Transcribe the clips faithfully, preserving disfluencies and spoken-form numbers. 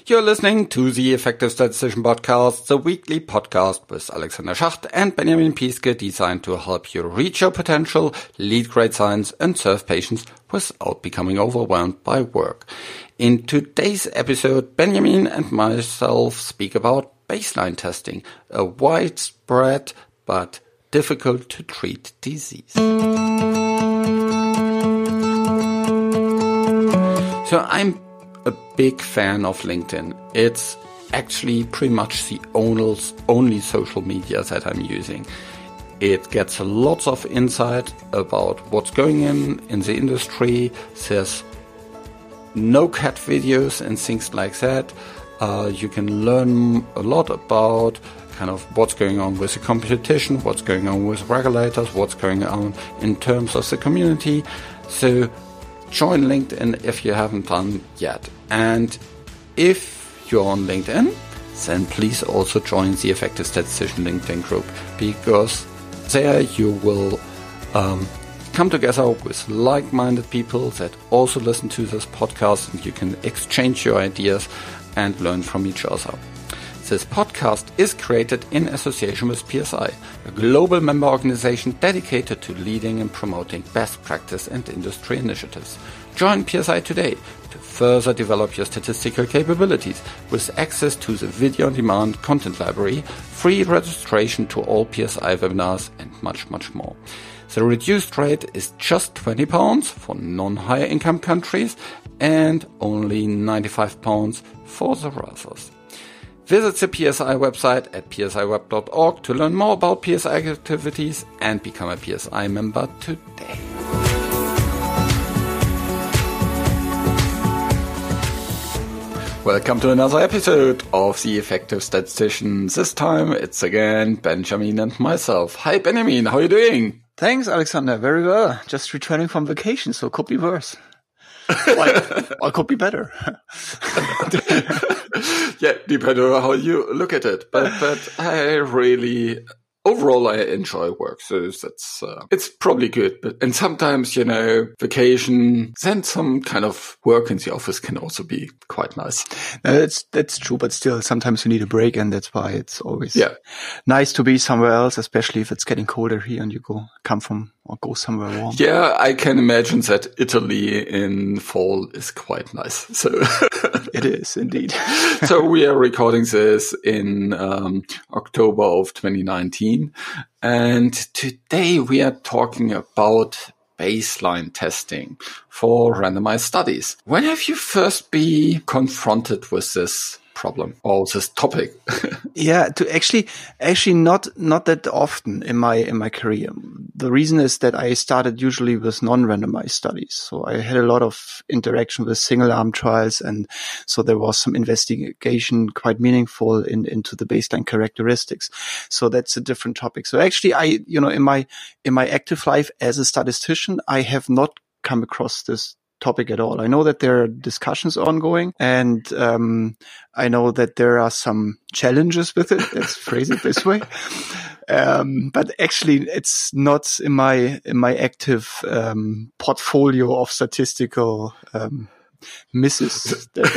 You're listening to the Effective Statistician Podcast, the weekly podcast with Alexander Schacht and Benjamin Piske, designed to help you reach your potential, lead great science, and serve patients without becoming overwhelmed by work. In today's episode, Benjamin and myself speak about baseline testing, a widespread but difficult to treat disease. So I'm a big fan of LinkedIn. It's actually pretty much the only social media that I'm using. It gets lots of insight about what's going on in the industry. There's no cat videos and things like that. Uh, you can learn a lot about kind of what's going on with the competition, what's going on with regulators, what's going on in terms of the community. So join LinkedIn if you haven't done yet. And if you're on LinkedIn, then please also join the Effective Statistician LinkedIn group, because there you will um, come together with like-minded people that also listen to this podcast, and you can exchange your ideas and learn from each other. This podcast is created in association with P S I, a global member organization dedicated to leading and promoting best practice and industry initiatives. Join P S I today to further develop your statistical capabilities with access to the video-on-demand content library, free registration to all P S I webinars, and much, much more. The reduced rate is just twenty pounds for non-higher income countries and only ninety-five pounds for the others. Visit the P S I website at p s i web dot org to learn more about P S I activities and become a P S I member today. Welcome to another episode of The Effective Statistician. This time it's again Benjamin and myself. Hi Benjamin, how are you doing? Thanks, Alexander. Very well. Just returning from vacation, so could be worse. Or, or could be better. Yeah, depending on how you look at it. But but I really, overall, I enjoy work, so that's uh, it's probably good. But and sometimes, you know, vacation, then some kind of work in the office can also be quite nice. No, that's that's true, but still, sometimes you need a break, and that's why it's always yeah. nice to be somewhere else, especially if it's getting colder here and you go come from or go somewhere warm. Yeah, I can imagine that Italy in fall is quite nice. So it is indeed. So we are recording this in um, October of twenty nineteen. And today we are talking about baseline testing for randomized studies. When have you first been confronted with this problem or this topic? Yeah, to actually, actually not, not that often in my, in my career. The reason is that I started usually with non-randomized studies. So I had a lot of interaction with single arm trials. And so there was some investigation quite meaningful in, into the baseline characteristics. So that's a different topic. So actually I, you know, in my, in my active life as a statistician, I have not come across this topic at all. I know that there are discussions ongoing, and um, I know that there are some challenges with it. Let's phrase it this way. Um, but actually, it's not in my in my active um, portfolio of statistical um, misses that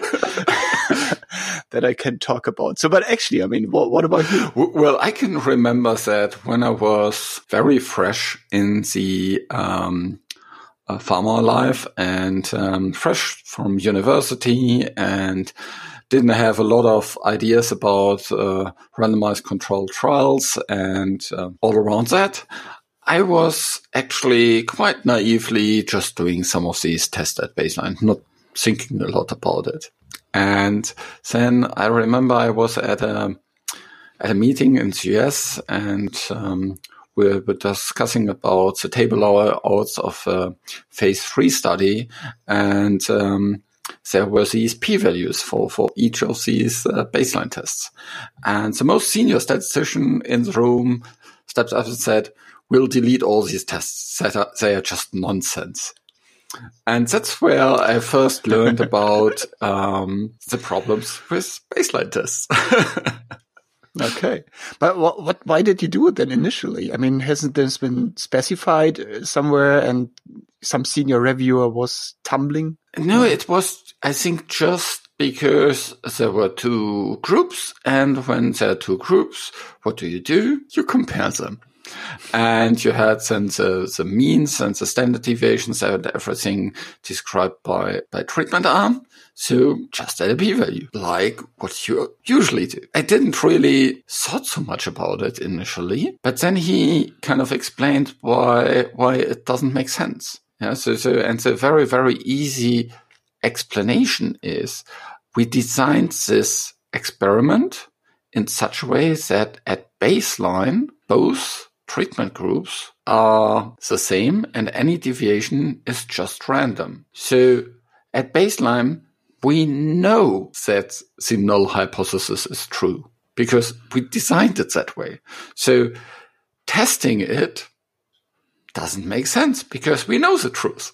I, that I can talk about. So, but actually, I mean, what, what about you? Well, I can remember that when I was very fresh in the um, Uh, pharma life and um, fresh from university and didn't have a lot of ideas about uh, randomized controlled trials and uh, all around that. I was actually quite naively just doing some of these tests at baseline, not thinking a lot about it. And then I remember I was at a at a meeting in the U S and um, we were discussing about the table outs of a phase three study, and um, there were these p-values for, for each of these uh, baseline tests. And the most senior statistician in the room stepped up and said, "We'll delete all these tests. They are, they are just nonsense." And that's where I first learned about um, the problems with baseline tests. Okay. But what, what, why did you do it then initially? I mean, hasn't this been specified somewhere and some senior reviewer was tumbling? No, it was, I think, just because there were two groups, and when there are two groups, what do you do? You compare them. And you had then the, the means and the standard deviations and everything described by, by treatment arm. So just add a p-value, like what you usually do. I didn't really thought so much about it initially, but then he kind of explained why, why it doesn't make sense. Yeah. So, so, and the very, very easy explanation is we designed this experiment in such a way that at baseline, both treatment groups are the same and any deviation is just random. So at baseline, we know that the null hypothesis is true because we designed it that way. So testing it doesn't make sense because we know the truth.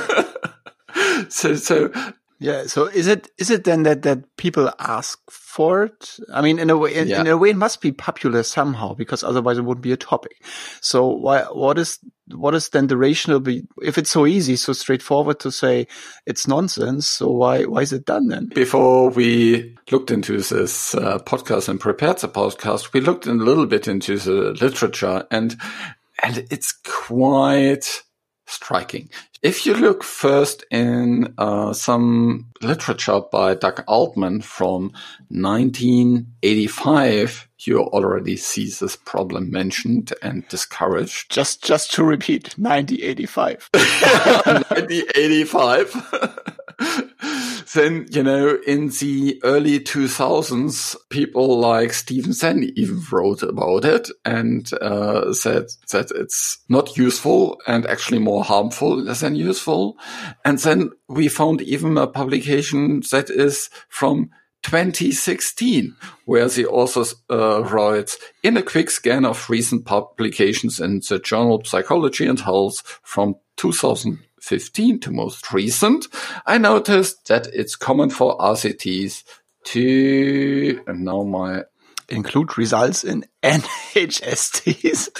so, so Yeah. So is it is it then that, that people ask for it? I mean, in a way, in, yeah. in a way, it must be popular somehow because otherwise it wouldn't be a topic. So why? What is what is then the rationale? Be, if it's so easy, so straightforward to say it's nonsense, so why why is it done then? Before we looked into this uh, podcast and prepared the podcast, we looked in a little bit into the literature, and and it's quite striking. If you look first in uh, some literature by Doug Altman from nineteen eighty-five, you already see this problem mentioned and discouraged. Just just to repeat, nineteen eighty-five. nineteen eighty-five. Then, you know, in the early two thousands, people like Stephen Sen even wrote about it and uh, said that it's not useful and actually more harmful than useful. And then we found even a publication that is from twenty sixteen, where the author uh, writes, in a quick scan of recent publications in the journal Psychology and Health from two thousand fifteen to most recent, I noticed that it's common for R C Ts to, and now my... include results in N H S Ts.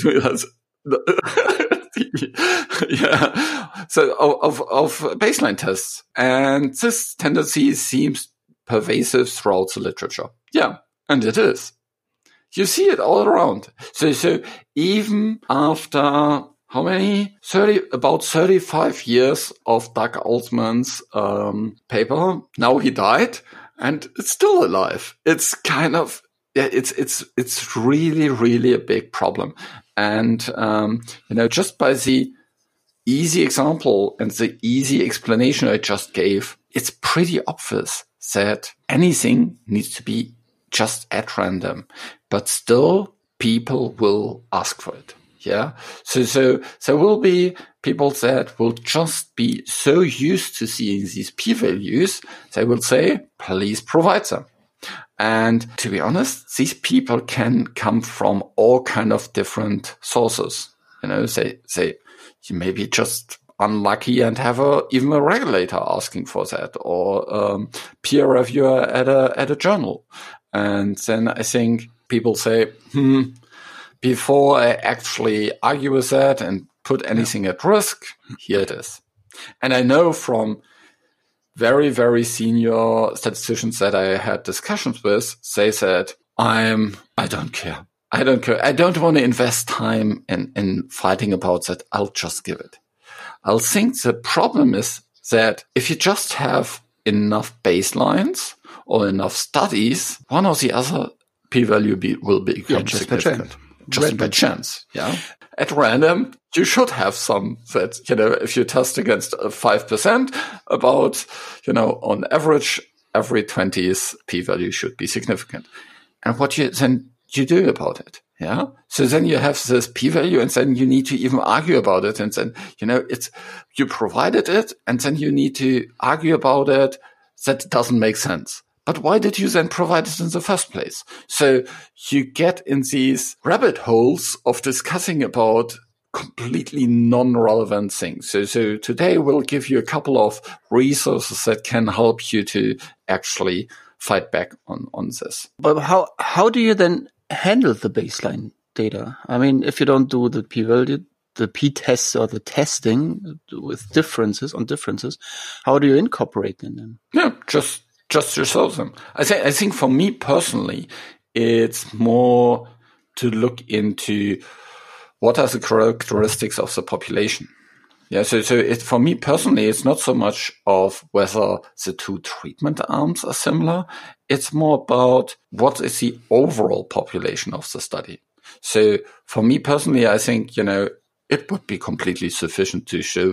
yeah. So of, of baseline tests. And this tendency seems pervasive throughout the literature. Yeah. And it is. You see it all around. So, so even after how many? thirty, about thirty-five years of Doug Altman's, um, paper. Now he died and it's still alive. It's kind of, yeah, it's, it's, it's really, really a big problem. And, um, you know, just by the easy example and the easy explanation I just gave, it's pretty obvious that anything needs to be just at random, but still people will ask for it. Yeah. So, so there will be people that will just be so used to seeing these p-values, they will say, please provide them. And to be honest, these people can come from all kind of different sources. You know, they, they, you may be just unlucky and have a, even a regulator asking for that, or um, peer reviewer at a, at a journal. And then I think people say, hmm, before I actually argue with that and put anything at risk, here it is. And I know from very, very senior statisticians that I had discussions with, they said, I'm, I don't care. I don't care. I don't want to invest time in, in fighting about that. I'll just give it. I'll think the problem is that if you just have enough baselines or enough studies, one or the other p-value be, will be yeah, just significant. Just by chance, yeah. At random, you should have some that, you know, if you test against five percent, about, you know, on average, every twentieth p-value should be significant. And what you then you do about it, yeah? So then you have this p-value and then you need to even argue about it. And then, you know, it's, you provided it and then you need to argue about it. That doesn't make sense. But why did you then provide it in the first place? So you get in these rabbit holes of discussing about completely non-relevant things. So, so today we'll give you a couple of resources that can help you to actually fight back on, on this. But how, how do you then handle the baseline data? I mean, if you don't do the p-value, the p-tests or the testing with differences on differences, how do you incorporate in them? Yeah, just just to show them. I think, I think for me personally, it's more to look into what are the characteristics of the population. Yeah, so so it, for me personally, it's not so much of whether the two treatment arms are similar. It's more about what is the overall population of the study. So for me personally, I think, you know, it would be completely sufficient to show,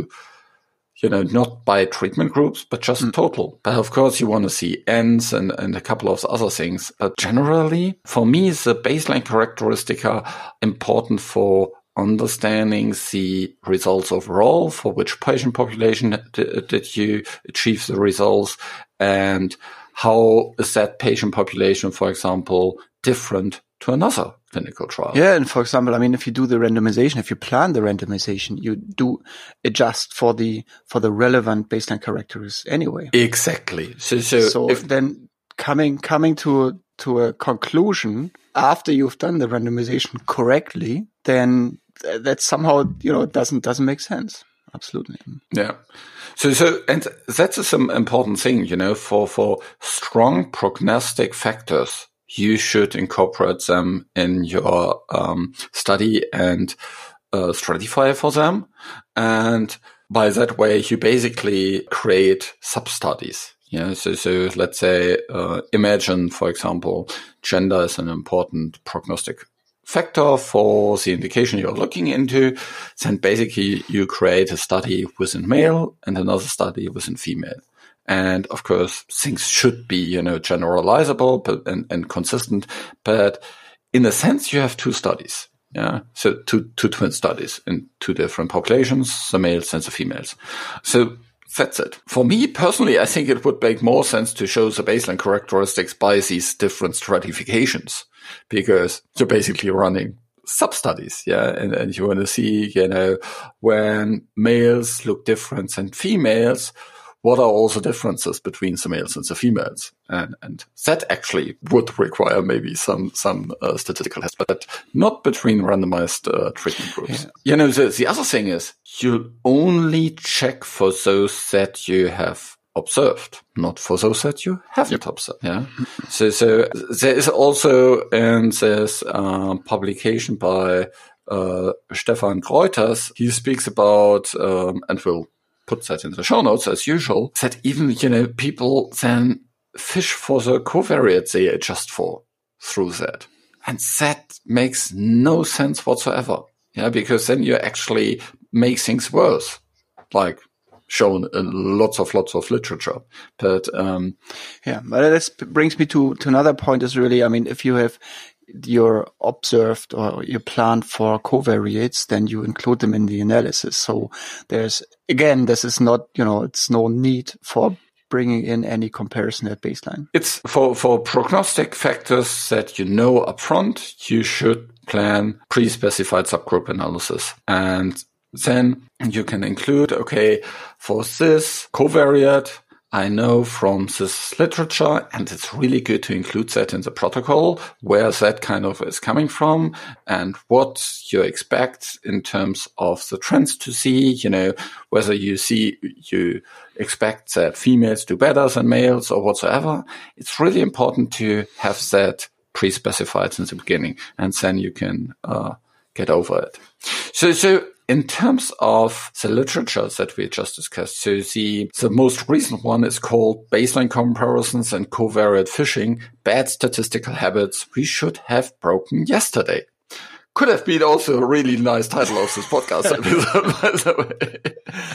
you know, not by treatment groups, but just mm. total. But of course, you want to see ends and, and a couple of other things. But generally, for me, the baseline characteristics are important for understanding the results overall, for which patient population d- did you achieve the results, and how is that patient population, for example, different to another clinical trial. Yeah, and for example, I mean, if you do the randomization, if you plan the randomization, you do adjust for the for the relevant baseline characteristics anyway. Exactly. So, so, so if then coming coming to to a conclusion after you've done the randomization correctly, then that somehow, you know, doesn't doesn't make sense. Absolutely. Yeah. So, so, and that's some important thing, you know, for for strong prognostic factors, you should incorporate them in your um, study and uh, stratify for them. And by that way, you basically create sub-studies. Yeah. So, so let's say, uh, imagine, for example, gender is an important prognostic factor for the indication you're looking into. Then basically you create a study within male and another study within female. And of course, things should be, you know, generalizable but, and, and consistent. But in a sense, you have two studies. Yeah. So two, two twin studies in two different populations, the males and the females. So that's it. For me personally, I think it would make more sense to show the baseline characteristics by these different stratifications, because you're basically running sub-studies. Yeah. And, and you want to see, you know, when males look different than females, what are all the differences between the males and the females? And, and that actually would require maybe some, some uh, statistical tests, but not between randomized uh, treatment groups. Yeah. You know, the, the other thing is you only check for those that you have observed, not for those that you haven't yep. observed. Yeah. so, so there is also in this uh, publication by uh, Stefan Greuters, he speaks about, um, and we'll put that in the show notes as usual, that even, you know, people then fish for the covariates they adjust for through that. And that makes no sense whatsoever. Yeah, because then you actually make things worse, like shown in lots of, lots of literature. But, um, yeah, but that brings me to, to another point is really, I mean, if you have your observed or you plan for covariates, then you include them in the analysis. So there's, again, this is not, you know, it's no need for bringing in any comparison at baseline. It's for, for prognostic factors that you know upfront, you should plan pre-specified subgroup analysis. And then you can include, okay, for this covariate, I know from this literature, and it's really good to include that in the protocol, where that kind of is coming from and what you expect in terms of the trends to see, you know, whether you see, you expect that females do better than males or whatsoever. It's really important to have that pre-specified in the beginning, and then you can uh, get over it. So, so, in terms of the literature that we just discussed, so the, the most recent one is called Baseline Comparisons and Covariate Fishing, Bad Statistical Habits We Should Have Broken Yesterday. Could have been also a really nice title of this podcast episode, by the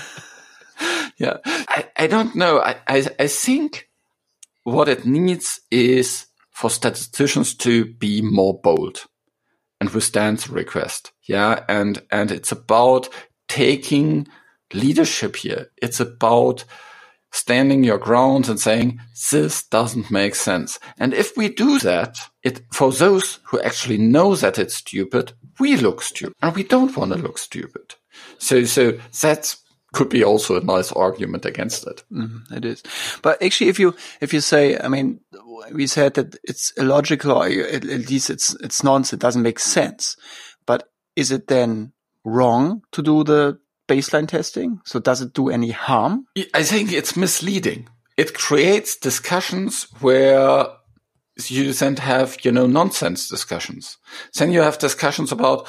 way. Yeah, I, I don't know. I, I, I think what it needs is for statisticians to be more bold and withstand the request. Yeah. And, and it's about taking leadership here. It's about standing your ground and saying, this doesn't make sense. And if we do that, it, for those who actually know that it's stupid, we look stupid and we don't want to look stupid. So, so that could be also a nice argument against it. Mm, it is. But actually, if you, if you say, I mean, we said that it's illogical, or at least it's, it's nonsense. It doesn't make sense. But is it then wrong to do the baseline testing? So does it do any harm? I think it's misleading. it creates discussions where you then have, you know, nonsense discussions. Then you have discussions about,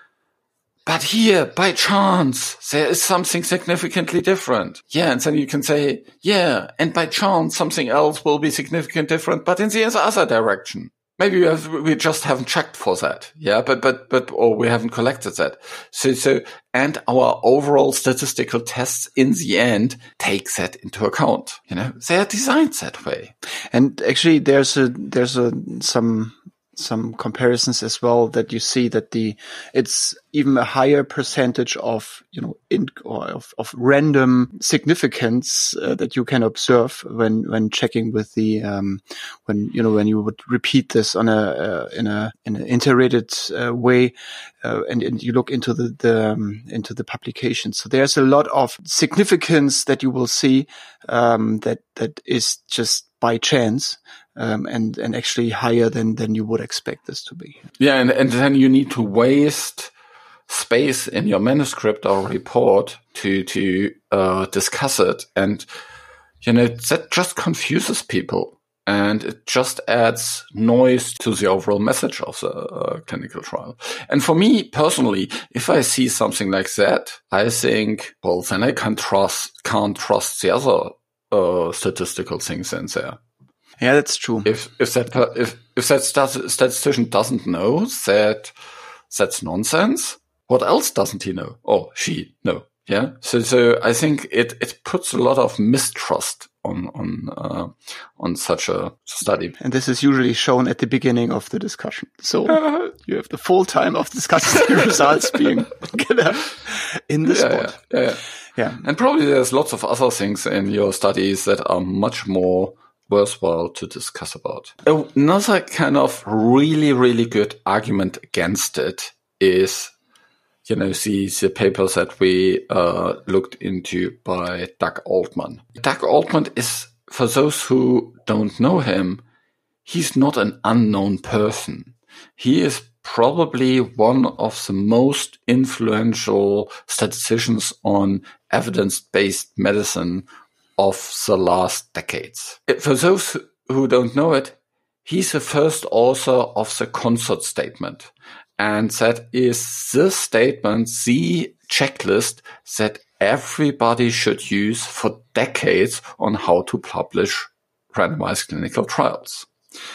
but here, by chance, there is something significantly different. Yeah, and then you can say, yeah, and by chance, something else will be significantly different, but in the other direction. Maybe we, have, we just haven't checked for that. Yeah, but, but, but, or we haven't collected that. So, so, and our overall statistical tests in the end take that into account. You know, they are designed that way. And actually there's a, there's a, some, some comparisons as well that you see that the, it's even a higher percentage of, you know, in, or of, of random significance uh, that you can observe when, when checking with the, um, when, you know, when you would repeat this on a, uh, in a, in an iterated uh, way, uh, and, and you look into the, the, um, into the publication. So there's a lot of significance that you will see, um, that, that is just by chance. Um, and, and actually higher than, than you would expect this to be. Yeah. And, and then you need to waste space in your manuscript or report to, to, uh, discuss it. And, you know, that just confuses people and it just adds noise to the overall message of the uh, clinical trial. And for me personally, if I see something like that, I think, well, then I can't trust, can't trust the other, uh, statistical things in there. Yeah, that's true. If if that if if that statistician doesn't know that that's nonsense, what else doesn't he know? Or she know? Yeah. So so I think it it puts a lot of mistrust on on uh, on such a study. And this is usually shown at the beginning of the discussion. So uh, you have the full time of discussing the results being given in the yeah, spot. Yeah, yeah, yeah. Yeah. And probably there's lots of other things in your studies that are much more worthwhile to discuss about. Another kind of really, really good argument against it is, you know, the, the papers that we uh, looked into by Doug Altman. Doug Altman is, for those who don't know him, he's not an unknown person. He is probably one of the most influential statisticians on evidence-based medicine of the last decades. For those who don't know it, he's the first author of the Consort Statement. And that is the statement, the checklist that everybody should use for decades on how to publish randomized clinical trials.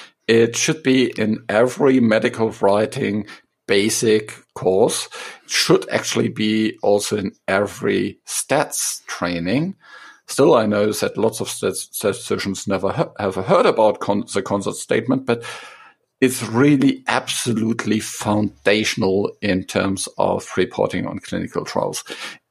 It should be in every medical writing basic course. It should actually be also in every stats training. Still, I know that lots of statisticians never he- have heard about con- the Consort Statement, but it's really absolutely foundational in terms of reporting on clinical trials.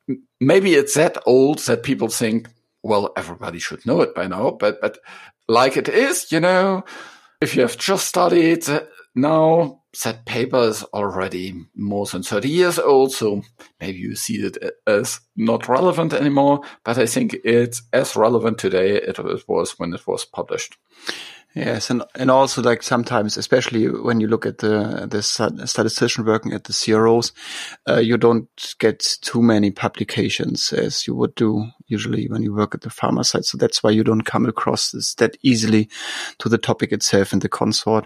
Maybe it's that old that people think, well, everybody should know it by now, but, but like it is, you know, if you have just studied now, that paper is already more than thirty years old, so maybe you see it as not relevant anymore, but I think it's as relevant today as it was when it was published. Yes, and and also like sometimes, especially when you look at the the statistician working at the C R Os, uh, you don't get too many publications as you would do usually when you work at the pharma side. So that's why you don't come across this that easily to the topic itself in the Consort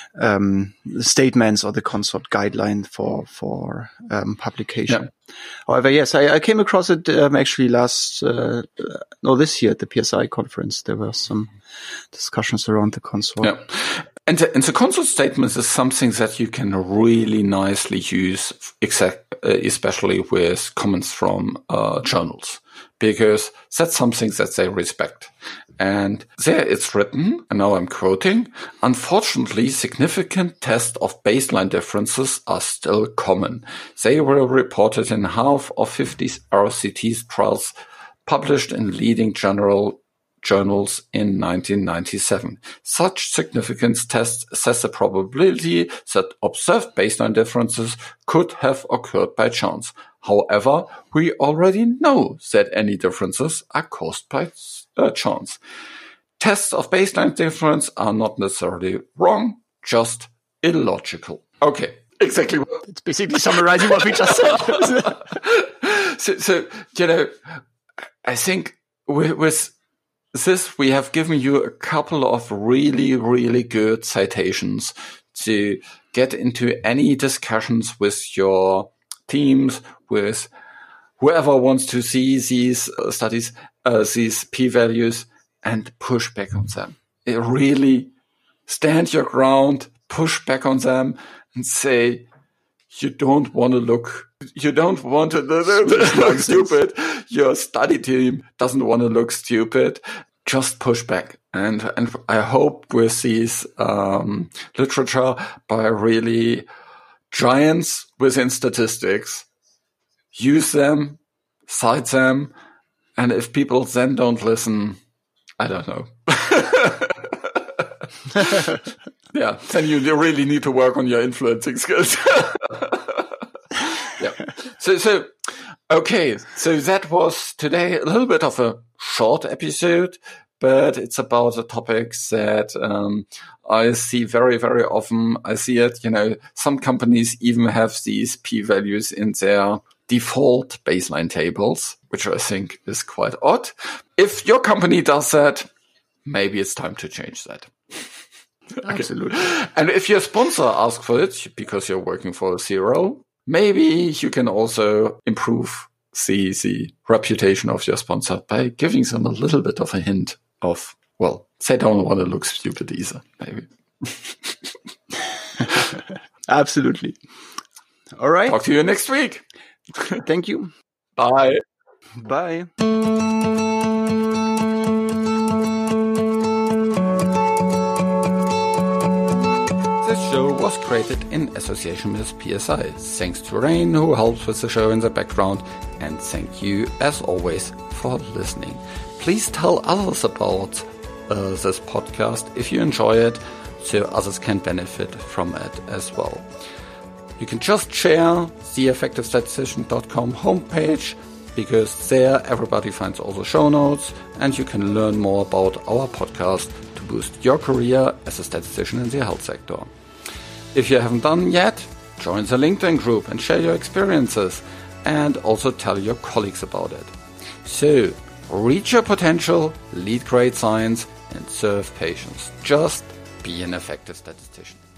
um, statements or the Consort guideline for for um, publication. Yeah. However, yes, I, I came across it um, actually last uh, no this year at the P S I conference. There were some discussions around the Consort. Yeah. And the, and the Consort statement is something that you can really nicely use, exact, uh, especially with comments from uh, journals, because that's something that they respect. And there it's written, and now I'm quoting, unfortunately, significant tests of baseline differences are still common. They were reported in half of fifty R C T trials published in leading general journals in nineteen ninety-seven. Such significance tests assess the probability that observed baseline differences could have occurred by chance. However, we already know that any differences are caused by uh, chance. Tests of baseline difference are not necessarily wrong, just illogical. Okay, exactly. It's basically summarizing what we just said. so, so, you know, I think with, with this, we have given you a couple of really, really good citations to get into any discussions with your teams, with whoever wants to see these uh, studies, uh, these p-values, and push back on them. It really stand your ground, push back on them, and say, you don't want to look, you don't want to look stupid. Your study team doesn't want to look stupid. Just push back. And, and I hope with these, um, literature by really giants within statistics, use them, cite them. And if people then don't listen, I don't know. Yeah, then you really need to work on your influencing skills. Yeah. So, so, okay. So that was today a little bit of a short episode, but it's about a topic that um, I see very, very often. I see it, you know, some companies even have these p-values in their default baseline tables, which I think is quite odd. If your company does that, maybe it's time to change that. Absolutely. And if your sponsor asks for it because you're working for a C R O, maybe you can also improve the, the reputation of your sponsor by giving them a little bit of a hint of, well, they don't want to look stupid either, maybe. Absolutely. All right. Talk to you next week. Thank you. Bye. Bye. This show was created in association with P S I. Thanks to Rain, who helps with the show in the background, and thank you, as always, for listening. Please tell others about uh, this podcast if you enjoy it, so others can benefit from it as well. You can just share the effective statistician dot com homepage, because there everybody finds all the show notes, and you can learn more about our podcast to boost your career as a statistician in the health sector. If you haven't done yet, join the LinkedIn group and share your experiences, and also tell your colleagues about it. So, reach your potential, lead great science, and serve patients. Just be an effective statistician.